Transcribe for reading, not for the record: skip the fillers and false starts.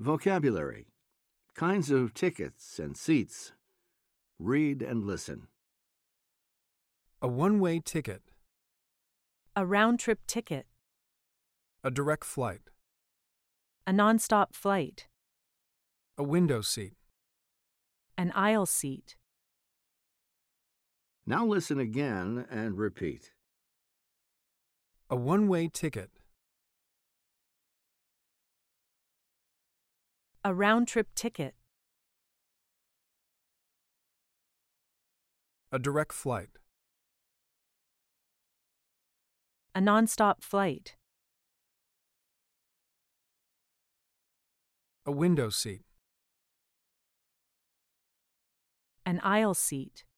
Vocabulary. Kinds of tickets and seats. Read and listen. A one-way ticket. A round-trip ticket. A direct flight. A nonstop flight. A window seat. An aisle seat. Now listen again and repeat. A one-way ticket. A round-trip ticket. A direct flight. A nonstop flight. A window seat. An aisle seat.